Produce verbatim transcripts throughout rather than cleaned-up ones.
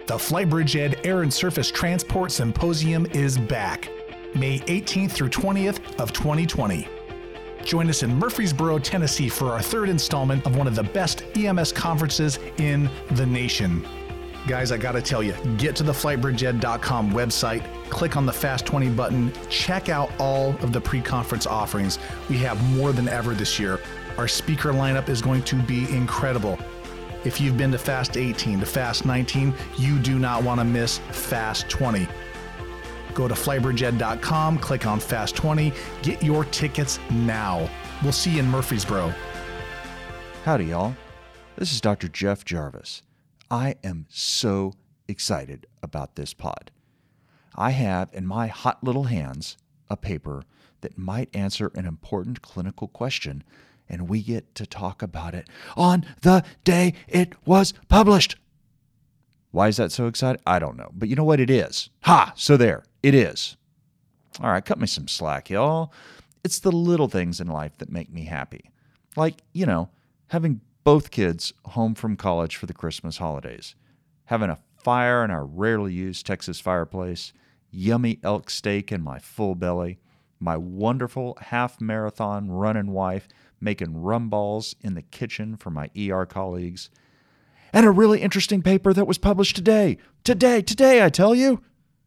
The Flybridge Ed Air and Surface Transport Symposium is back, May eighteenth through twentieth of twenty twenty. Join us in Murfreesboro, Tennessee for our third installment of one of the best E M S conferences in the nation. Guys, I gotta tell you, get to the flybridge ed dot com website, click on the Fast twenty button, check out all of the pre-conference offerings. We have more than ever this year. Our speaker lineup is going to be incredible. If you've been to Fast eighteen, to Fast nineteen, you do not want to miss Fast twenty. Go to flybridge ed dot com, click on Fast twenty, get your tickets now. We'll see you in Murfreesboro. Howdy, y'all. This is Doctor Jeff Jarvis. I am so excited about this pod. I have in my hot little hands a paper that might answer an important clinical question, and we get to talk about it on the day it was published. Why is that so exciting? I don't know. But you know what? It is. Ha! So there. It is. All right, cut me some slack, y'all. It's the little things in life that make me happy. Like, you know, having both kids home from college for the Christmas holidays, having a fire in our rarely used Texas fireplace, yummy elk steak in my full belly, my wonderful half-marathon running wife making rum balls in the kitchen for my E R colleagues, and a really interesting paper that was published today. Today, today, I tell you.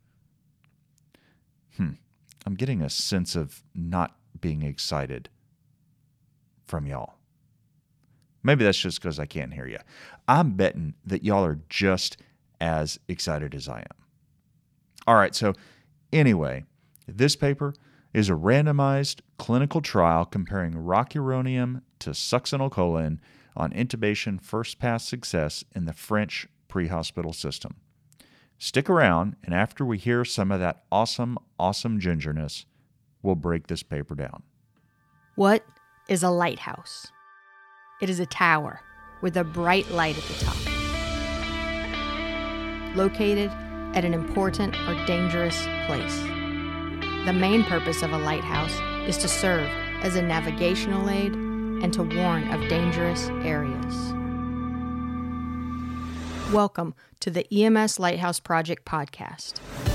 Hmm. I'm getting a sense of not being excited from y'all. Maybe that's just because I can't hear you. I'm betting that y'all are just as excited as I am. All right, so anyway, this paper is a randomized clinical trial comparing rocuronium to succinylcholine on intubation first-pass success in the French pre-hospital system. Stick around, and after we hear some of that awesome, awesome gingerness, we'll break this paper down. What is a lighthouse? It is a tower with a bright light at the top, located at an important or dangerous place. The main purpose of a lighthouse is to serve as a navigational aid and to warn of dangerous areas. Welcome to the E M S Lighthouse Project podcast.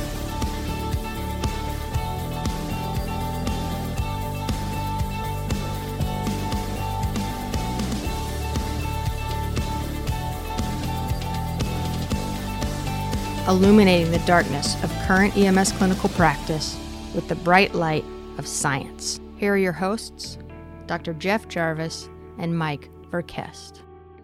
Illuminating the darkness of current E M S clinical practice with the bright light of science. Here are your hosts, Doctor Jeff Jarvis and Mike Verkest.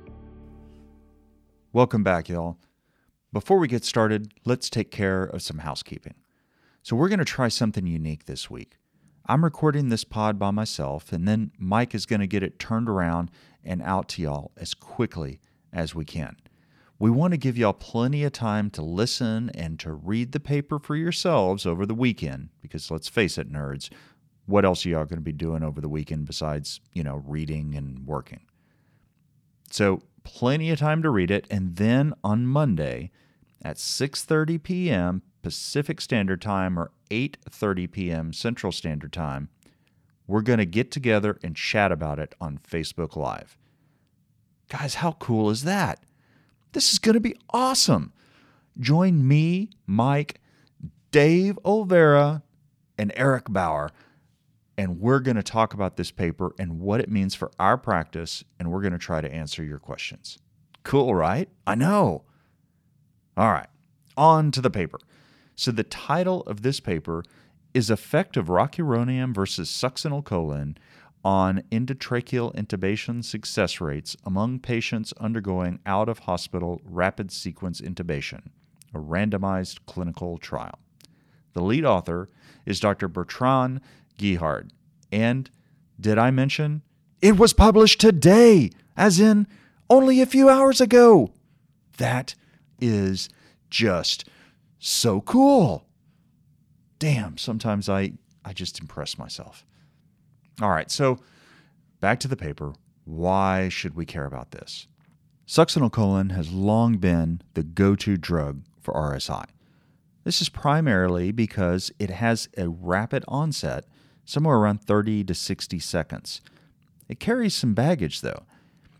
Welcome back, y'all. Before we get started, let's take care of some housekeeping. So we're going to try something unique this week. I'm recording this pod by myself, and then Mike is going to get it turned around and out to y'all as quickly as we can. We want to give y'all plenty of time to listen and to read the paper for yourselves over the weekend, because let's face it, nerds, what else are y'all going to be doing over the weekend besides, you know, reading and working? So plenty of time to read it, and then on Monday at six thirty p.m. Pacific Standard Time or eight thirty p.m. Central Standard Time, we're going to get together and chat about it on Facebook Live. Guys, how cool is that? This is going to be awesome. Join me, Mike, Dave Olvera, and Eric Bauer, and we're going to talk about this paper and what it means for our practice, and we're going to try to answer your questions. Cool, right? I know. All right, on to the paper. So the title of this paper is Effect of Rocuronium versus Succinylcholine on endotracheal intubation success rates among patients undergoing out-of-hospital rapid sequence intubation, a randomized clinical trial. The lead author is Doctor Bertrand Guichard, and did I mention it was published today, as in only a few hours ago? That is just so cool. Damn, sometimes I, I just impress myself. All right, so back to the paper. Why should we care about this? Succinylcholine has long been the go-to drug for R S I. This is primarily because it has a rapid onset, somewhere around thirty to sixty seconds. It carries some baggage, though.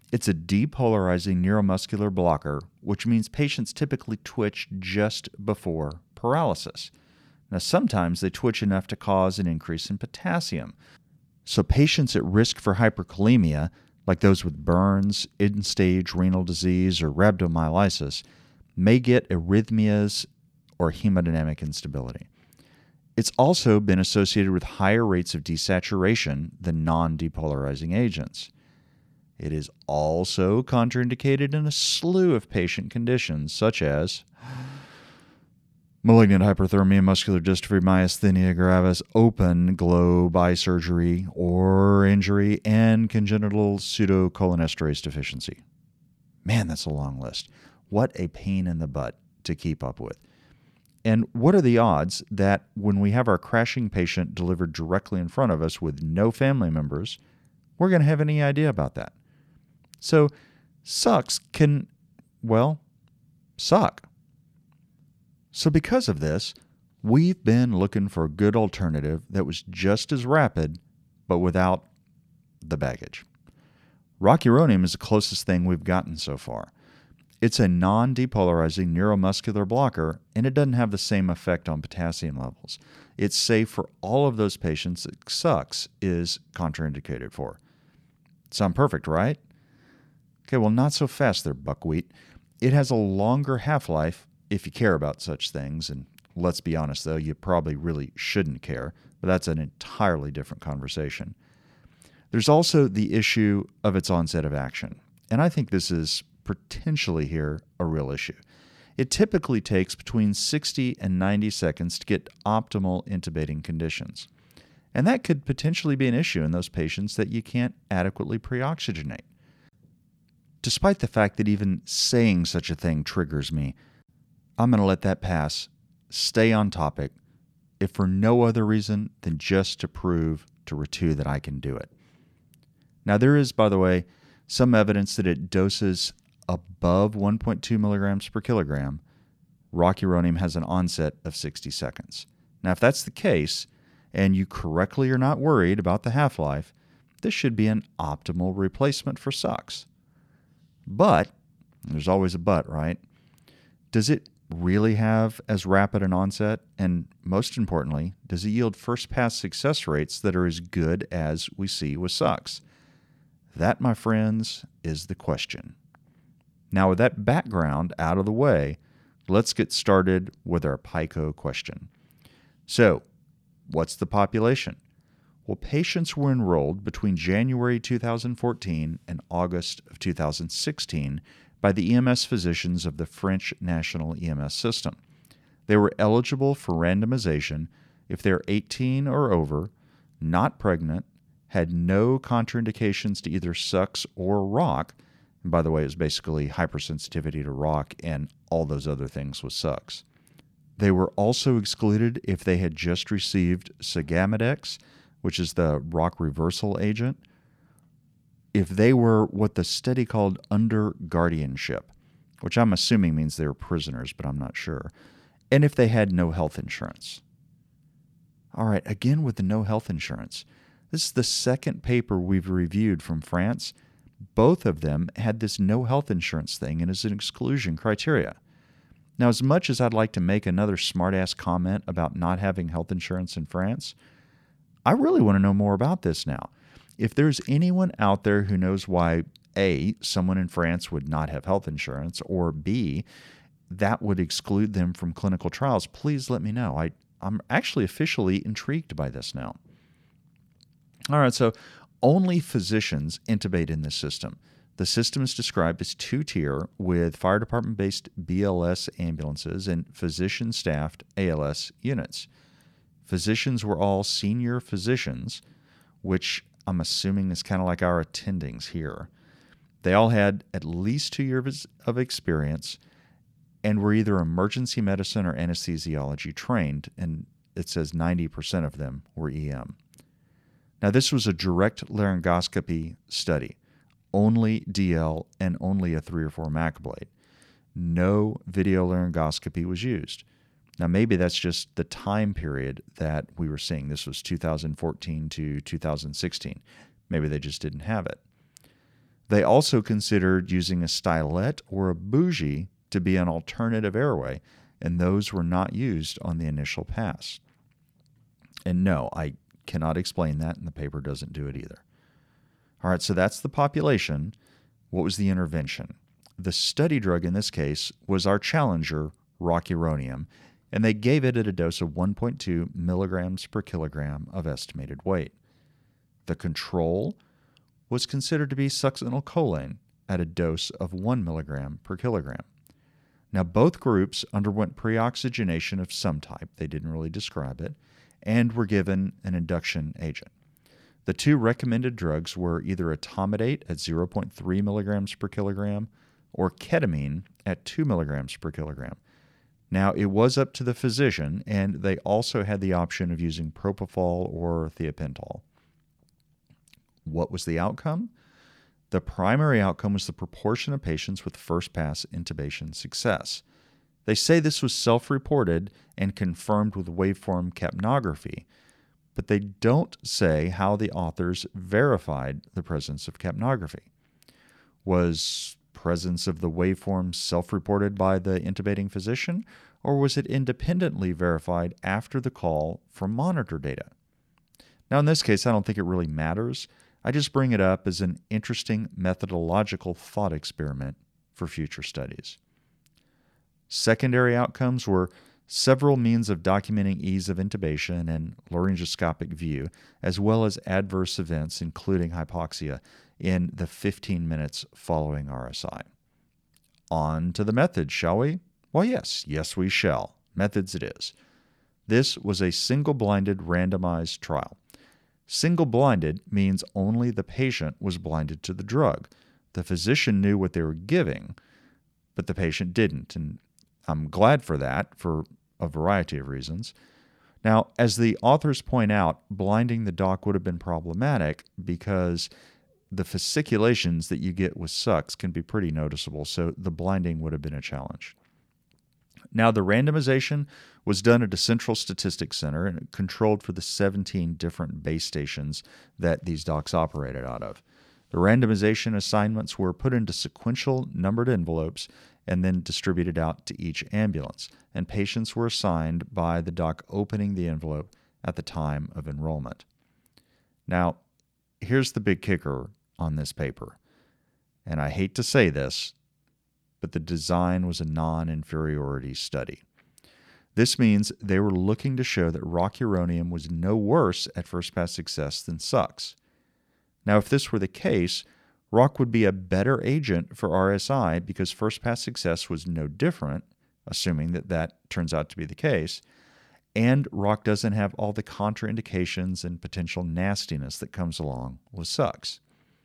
It's a depolarizing neuromuscular blocker, which means patients typically twitch just before paralysis. Now, sometimes they twitch enough to cause an increase in potassium. So patients at risk for hyperkalemia, like those with burns, end-stage renal disease, or rhabdomyolysis, may get arrhythmias or hemodynamic instability. It's also been associated with higher rates of desaturation than non-depolarizing agents. It is also contraindicated in a slew of patient conditions, such as malignant hyperthermia, muscular dystrophy, myasthenia gravis, open globe eye surgery or injury, and congenital pseudocholinesterase deficiency. Man, that's a long list. What a pain in the butt to keep up with. And what are the odds that when we have our crashing patient delivered directly in front of us with no family members, we're going to have any idea about that? So, sucks can, well, suck. So because of this, we've been looking for a good alternative that was just as rapid, but without the baggage. Rocuronium is the closest thing we've gotten so far. It's a non-depolarizing neuromuscular blocker, and it doesn't have the same effect on potassium levels. It's safe for all of those patients that sucks is contraindicated for. Sound perfect, right? Okay, well, not so fast there, buckwheat. It has a longer half-life if you care about such things, and let's be honest, though, you probably really shouldn't care, but that's an entirely different conversation. There's also the issue of its onset of action, and I think this is potentially here a real issue. It typically takes between sixty and ninety seconds to get optimal intubating conditions, and that could potentially be an issue in those patients that you can't adequately pre-oxygenate. Despite the fact that even saying such a thing triggers me, I'm going to let that pass, stay on topic, if for no other reason than just to prove to Ritu that I can do it. Now, there is, by the way, some evidence that at doses above one point two milligrams per kilogram, rocuronium has an onset of sixty seconds. Now, if that's the case, and you correctly are not worried about the half-life, this should be an optimal replacement for Sux. But, there's always a but, right? Does it really have as rapid an onset? And most importantly, does it yield first-pass success rates that are as good as we see with Sux? That, my friends, is the question. Now, with that background out of the way, let's get started with our PICO question. So, what's the population? Well, patients were enrolled between January two thousand fourteen and August of two thousand sixteen by the E M S physicians of the French National E M S system. They were eligible for randomization if they're eighteen or over, not pregnant, had no contraindications to either Sux or rock. And by the way, it was basically hypersensitivity to rock and all those other things with Sux. They were also excluded if they had just received Sagamidex, which is the rock reversal agent, if they were what the study called under guardianship, which I'm assuming means they were prisoners, but I'm not sure, and if they had no health insurance. All right, again with the no health insurance. This is the second paper we've reviewed from France. Both of them had this no health insurance thing and as an exclusion criteria. Now, as much as I'd like to make another smart-ass comment about not having health insurance in France, I really want to know more about this now. If there's anyone out there who knows why, A, someone in France would not have health insurance, or B, that would exclude them from clinical trials, please let me know. I, I'm actually officially intrigued by this now. All right, so only physicians intubate in this system. The system is described as two-tier with fire department-based B L S ambulances and physician-staffed A L S units. Physicians were all senior physicians, which I'm assuming is kind of like our attendings here. They all had at least two years of experience and were either emergency medicine or anesthesiology trained, and it says ninety percent of them were E M. Now, this was a direct laryngoscopy study, only D L and only a three or four Mac blade. No video laryngoscopy was used. Now, maybe that's just the time period that we were seeing. This was two thousand fourteen to two thousand sixteen. Maybe they just didn't have it. They also considered using a stylet or a bougie to be an alternative airway, and those were not used on the initial pass. And no, I cannot explain that, and the paper doesn't do it either. All right, so that's the population. What was the intervention? The study drug in this case was our challenger, rocuronium, and they gave it at a dose of one point two milligrams per kilogram of estimated weight. The control was considered to be succinylcholine at a dose of one milligram per kilogram. Now, both groups underwent pre-oxygenation of some type, they didn't really describe it, and were given an induction agent. The two recommended drugs were either etomidate at zero point three milligrams per kilogram or ketamine at two milligrams per kilogram. Now, it was up to the physician, and they also had the option of using propofol or thiopentol. What was the outcome? The primary outcome was the proportion of patients with first-pass intubation success. They say this was self-reported and confirmed with waveform capnography, but they don't say how the authors verified the presence of capnography. Was presence of the waveform self-reported by the intubating physician, or was it independently verified after the call from monitor data? Now, in this case, I don't think it really matters. I just bring it up as an interesting methodological thought experiment for future studies. Secondary outcomes were several means of documenting ease of intubation and laryngoscopic view, as well as adverse events, including hypoxia, in the fifteen minutes following R S I. On to the methods, shall we? Well, yes, yes we shall. Methods it is. This was a single-blinded randomized trial. Single-blinded means only the patient was blinded to the drug. The physician knew what they were giving, but the patient didn't, and I'm glad for that for a variety of reasons. Now, as the authors point out, blinding the doc would have been problematic because the fasciculations that you get with sucks can be pretty noticeable, so the blinding would have been a challenge. Now, the randomization was done at a central statistics center and controlled for the seventeen different base stations that these docs operated out of. The randomization assignments were put into sequential numbered envelopes and then distributed out to each ambulance, and patients were assigned by the doc opening the envelope at the time of enrollment. Now, here's the big kicker on this paper, and I hate to say this, but the design was a non-inferiority study. This means they were looking to show that rocuronium was no worse at first-pass success than sucks. Now, if this were the case, roc would be a better agent for R S I because first-pass success was no different, assuming that that turns out to be the case, and roc doesn't have all the contraindications and potential nastiness that comes along with sucks.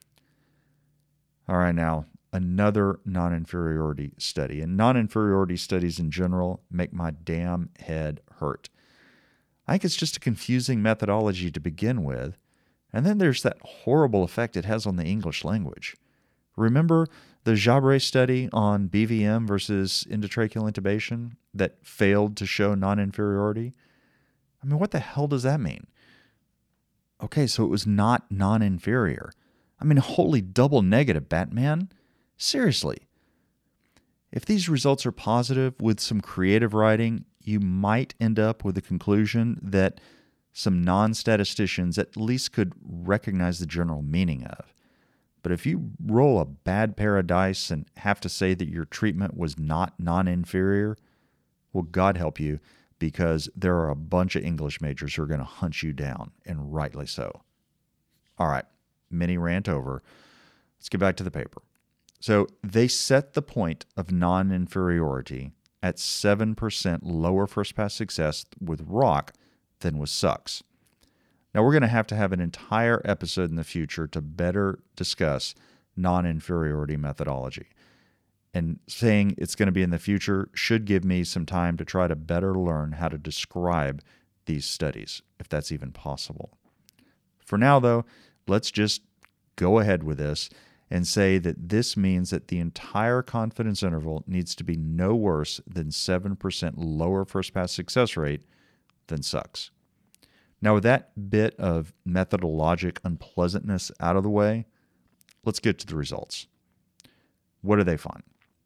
All right, now, another non-inferiority study. And non-inferiority studies in general make my damn head hurt. I think it's just a confusing methodology to begin with. And then there's that horrible effect it has on the English language. Remember the Jabre study on B V M versus endotracheal intubation that failed to show non-inferiority? I mean, what the hell does that mean? Okay, so it was not non-inferior. I mean, holy double negative, Batman. Seriously. If these results are positive with some creative writing, you might end up with a conclusion that some non-statisticians at least could recognize the general meaning of. But if you roll a bad pair of dice and have to say that your treatment was not non-inferior, well, God help you, because there are a bunch of English majors who are going to hunt you down, and rightly so. All right, mini rant over. Let's get back to the paper. So they set the point of non-inferiority at seven percent lower first-pass success with roc than with sucks. Now, we're going to have to have an entire episode in the future to better discuss non-inferiority methodology. And saying it's going to be in the future should give me some time to try to better learn how to describe these studies, if that's even possible. For now, though, let's just go ahead with this and say that this means that the entire confidence interval needs to be no worse than seven percent lower first-pass success rate than sucks. Now, with that bit of methodologic unpleasantness out of the way, let's get to the results. What did they find?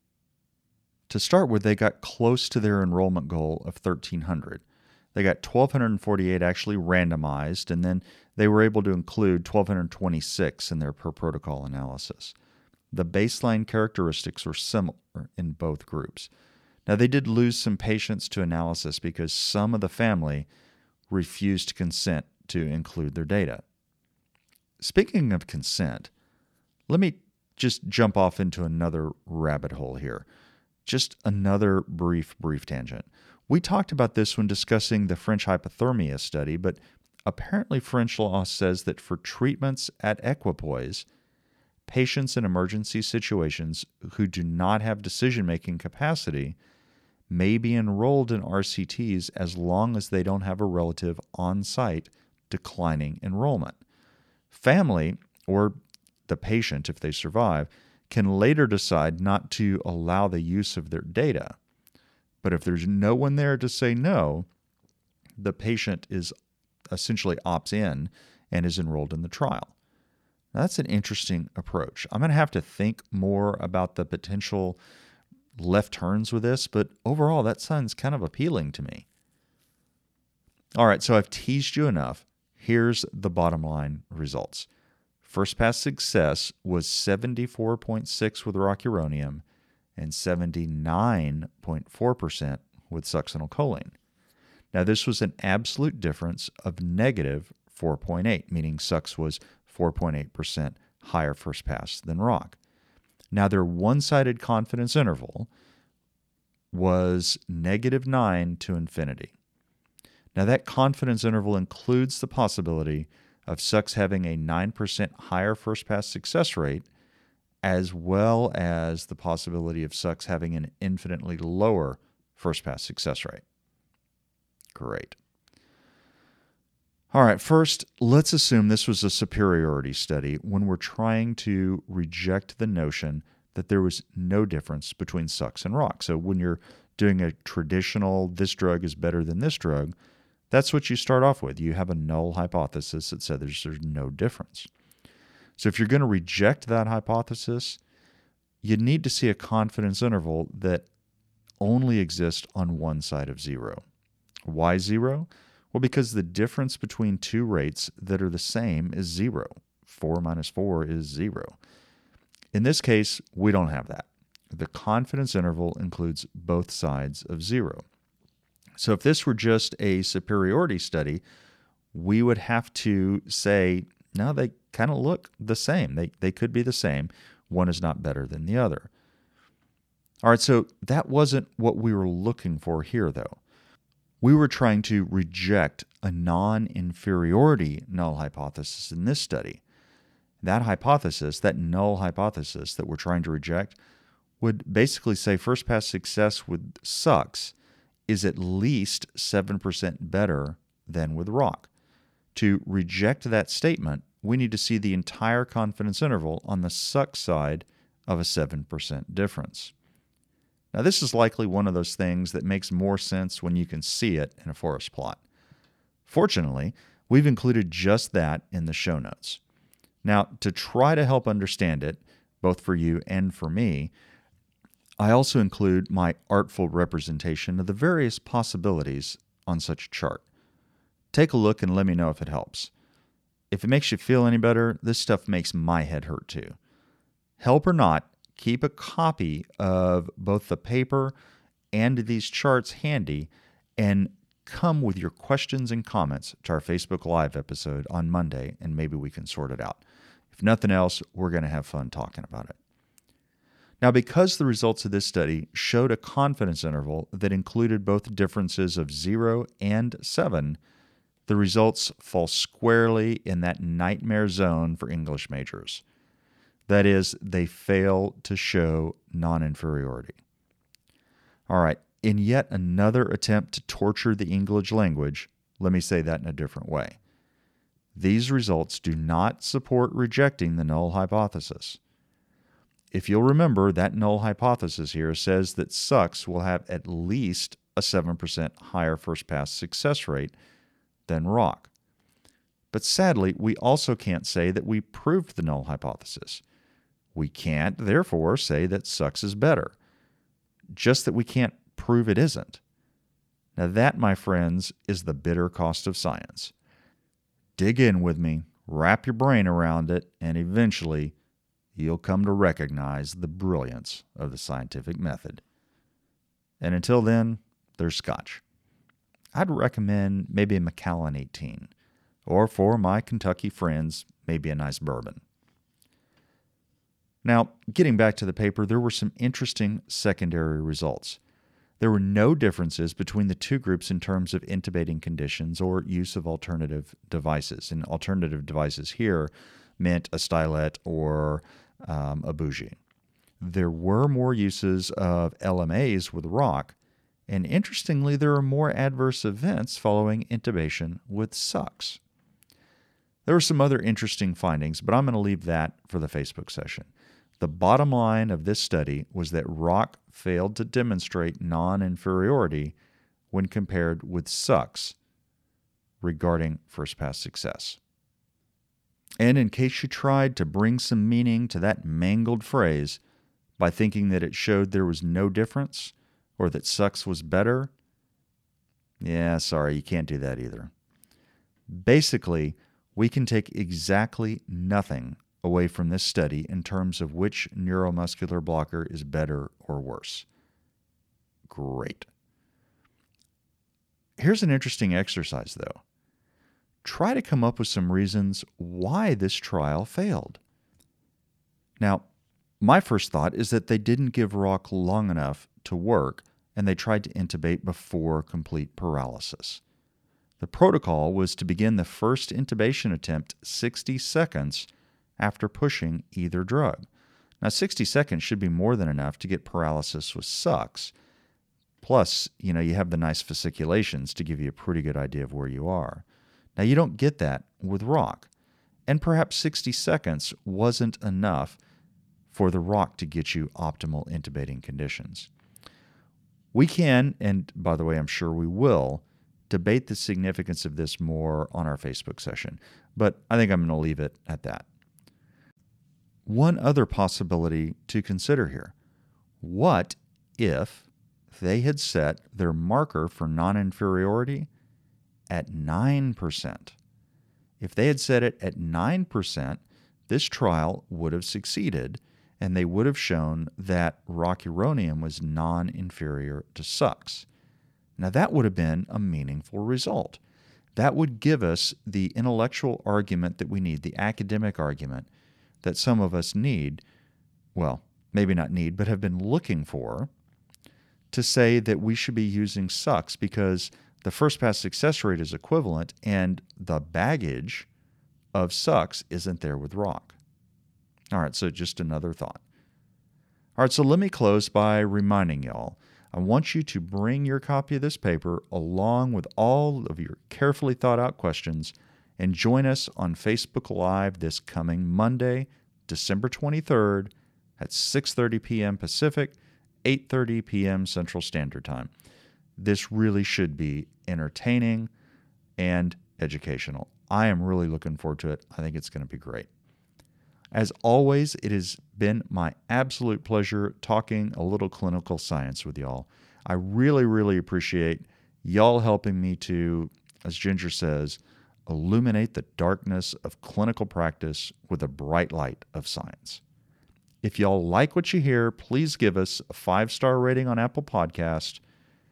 To start with, they got close to their enrollment goal of thirteen hundred. They got one thousand two hundred forty-eight actually randomized, and then they were able to include one thousand two hundred twenty-six in their per-protocol analysis. The baseline characteristics were similar in both groups. Now, they did lose some patients to analysis because some of the family refused to consent to include their data. Speaking of consent, let me just jump off into another rabbit hole here. Just another brief, brief tangent. We talked about this when discussing the French hypothermia study, but apparently French law says that for treatments at equipoise, patients in emergency situations who do not have decision-making capacity may be enrolled in R C Ts as long as they don't have a relative on-site declining enrollment. Family, or the patient if they survive, can later decide not to allow the use of their data. But if there's no one there to say no, the patient is essentially opts in and is enrolled in the trial. Now, that's an interesting approach. I'm going to have to think more about the potential left turns with this, but overall, that sounds kind of appealing to me. All right, so I've teased you enough. Here's the bottom line results. First pass success was seventy-four point six with rocuronium and seventy-nine point four percent with succinylcholine. Now, this was an absolute difference of negative four point eight, meaning Sux was four point eight percent higher first pass than Roc. Now, their one-sided confidence interval was negative nine to infinity. Now, that confidence interval includes the possibility of Sux having a nine percent higher first pass success rate, as well as the possibility of Sux having an infinitely lower first pass success rate. Great. All right, first, let's assume this was a superiority study when we're trying to reject the notion that there was no difference between Sux and Roc. So when you're doing a traditional, this drug is better than this drug, that's what you start off with. You have a null hypothesis that says there's, there's no difference. So if you're going to reject that hypothesis, you need to see a confidence interval that only exists on one side of zero. Why zero? Well, because the difference between two rates that are the same is zero. four minus four is zero. In this case, we don't have that. The confidence interval includes both sides of zero. So if this were just a superiority study, we would have to say, no, they kind of look the same. They, they could be the same. One is not better than the other. All right, so that wasn't what we were looking for here, though. We were trying to reject a non-inferiority null hypothesis in this study. That hypothesis, that null hypothesis that we're trying to reject, would basically say first pass success with Sux is at least seven percent better than with Roc. To reject that statement, we need to see the entire confidence interval on the Sux side of a seven percent difference. Now, this is likely one of those things that makes more sense when you can see it in a forest plot. Fortunately, we've included just that in the show notes. Now, to try to help understand it, both for you and for me, I also include my artful representation of the various possibilities on such a chart. Take a look and let me know if it helps. If it makes you feel any better, this stuff makes my head hurt too. Help or not, keep a copy of both the paper and these charts handy and come with your questions and comments to our Facebook Live episode on Monday, and maybe we can sort it out. If nothing else, we're going to have fun talking about it. Now, because the results of this study showed a confidence interval that included both differences of zero and seven, the results fall squarely in that nightmare zone for English majors. That is, they fail to show non-inferiority. All right, in yet another attempt to torture the English language, let me say that in a different way. These results do not support rejecting the null hypothesis. If you'll remember, that null hypothesis here says that Sux will have at least a seven percent higher first-pass success rate than Roc. But sadly, we also can't say that we proved the null hypothesis. We can't, therefore, say that Sucks is better. Just that we can't prove it isn't. Now that, my friends, is the bitter cost of science. Dig in with me, wrap your brain around it, and eventually you'll come to recognize the brilliance of the scientific method. And until then, there's Scotch. I'd recommend maybe a Macallan eighteen, or for my Kentucky friends, maybe a nice bourbon. Now, getting back to the paper, there were some interesting secondary results. There were no differences between the two groups in terms of intubating conditions or use of alternative devices. And alternative devices here meant a stylet or um, a bougie. There were more uses of L M As with rock, and interestingly, there are more adverse events following intubation with Sucks. There were some other interesting findings, but I'm going to leave that for the Facebook session. The bottom line of this study was that rock failed to demonstrate non-inferiority when compared with Sucks regarding first-pass success. And in case you tried to bring some meaning to that mangled phrase by thinking that it showed there was no difference or that Sucks was better, yeah, sorry, you can't do that either. Basically, we can take exactly nothing away from this study in terms of which neuromuscular blocker is better or worse. Great. Here's an interesting exercise, though. Try to come up with some reasons why this trial failed. Now, my first thought is that they didn't give rock long enough to work, and they tried to intubate before complete paralysis. The protocol was to begin the first intubation attempt sixty seconds after pushing either drug. Now, sixty seconds should be more than enough to get paralysis with Sucks. Plus, you know, you have the nice fasciculations to give you a pretty good idea of where you are. Now, you don't get that with rock. And perhaps sixty seconds wasn't enough for the rock to get you optimal intubating conditions. We can, and by the way, I'm sure we will, debate the significance of this more on our Facebook session, but I think I'm going to leave it at that. One other possibility to consider here. What if they had set their marker for non-inferiority at nine percent? If they had set it at nine percent, this trial would have succeeded, and they would have shown that rocuronium was non-inferior to Sucks. Now, that would have been a meaningful result. That would give us the intellectual argument that we need, the academic argument that some of us need, well, maybe not need, but have been looking for, to say that we should be using Sucks because the first-pass success rate is equivalent and the baggage of Sucks isn't there with rock. All right, so just another thought. All right, so let me close by reminding y'all, I want you to bring your copy of this paper along with all of your carefully thought out questions and join us on Facebook Live this coming Monday, December twenty-third at six thirty p.m. Pacific, eight thirty p.m. Central Standard Time. This really should be entertaining and educational. I am really looking forward to it. I think it's going to be great. As always, it has been my absolute pleasure talking a little clinical science with y'all. I really, really appreciate y'all helping me to, as Ginger says, illuminate the darkness of clinical practice with a bright light of science. If y'all like what you hear, please give us a five-star rating on Apple Podcast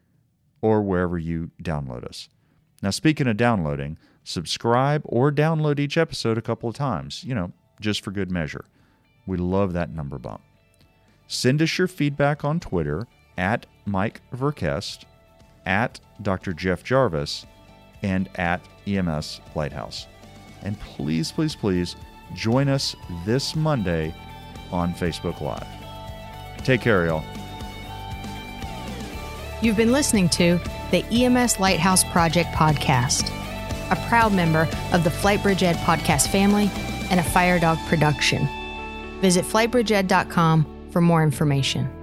or wherever you download us. Now, speaking of downloading, subscribe or download each episode a couple of times, you know, just for good measure. We love that number bump. Send us your feedback on Twitter at Mike Verkest, at Doctor Jeff Jarvis, and at E M S Lighthouse. And please, please, please join us this Monday on Facebook Live. Take care, y'all. You've been listening to the E M S Lighthouse Project podcast, a proud member of the Flightbridge Ed podcast family and a Fire Dog production. Visit flightbridge ed dot com for more information.